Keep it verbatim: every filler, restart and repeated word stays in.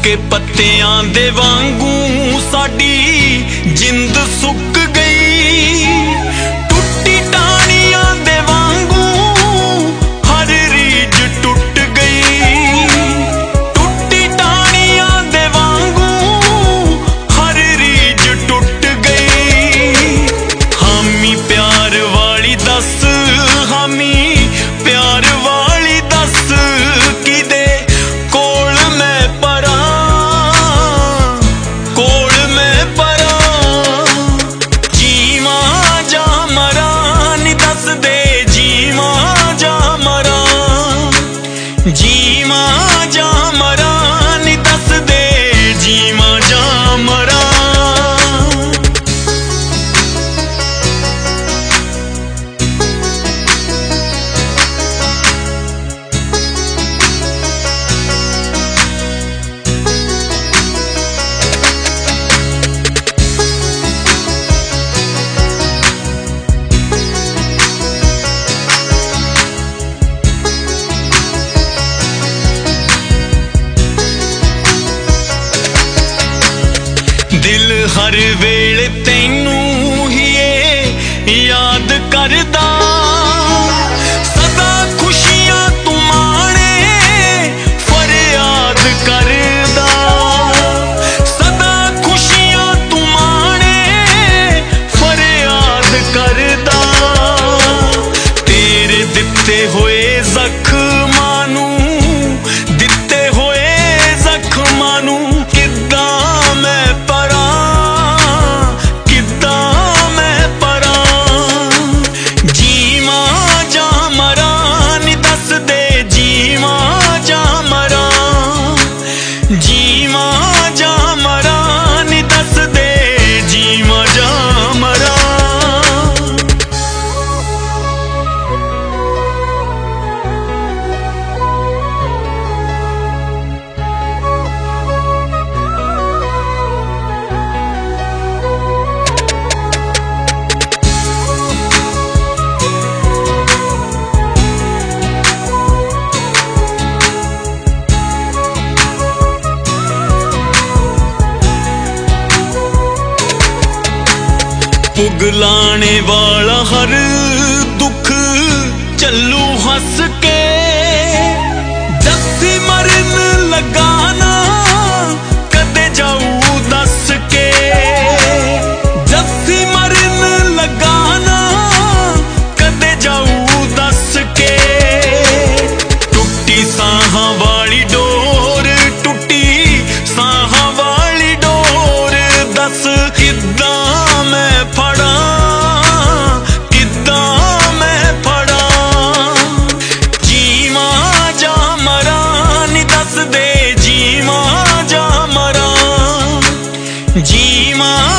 सुके पत्तियां दे वांगू साडी जिंद सुक गई। टुटी टाणियां दे वांगू हर रीज टुट गई। टुटी टाणियां दे वांगू हर रीज टुट गई। हामी प्यार वाली दस, हामी प्यार वाली दस किदे कोल मैं परा, कोल मैं परा। जीवा जा मरा नी दस दे, जीवा जा मरा, जीवा जा मरा नी दस दे, जीवा जा मरा। दिल हर वेले तैनू ही याद करदा, सदा खुशियां तू माणे फरियाद करदा। सदा खुशियां तू माणे फरियाद करदा। तेरे दिते होए जख्मां नू, दिते होए जख्मां नू किद्दां मैं जीवा जा मरा नी दस दे, जीवा जा मरा। पुगलाने वाला हर दुख चलू हंस के, दसी मरन लगाना कदे जाऊ दस के। दसी मरन लगाना कदे जाऊ दस के। टुटी साहां वाली डोर, टुटी साहां वाली डोर, दस किद्दां मैं फड़ा, किद्दां मैं फड़ा। जीवा जा मरा नी दस दे, जीवा जा मरा, जीवा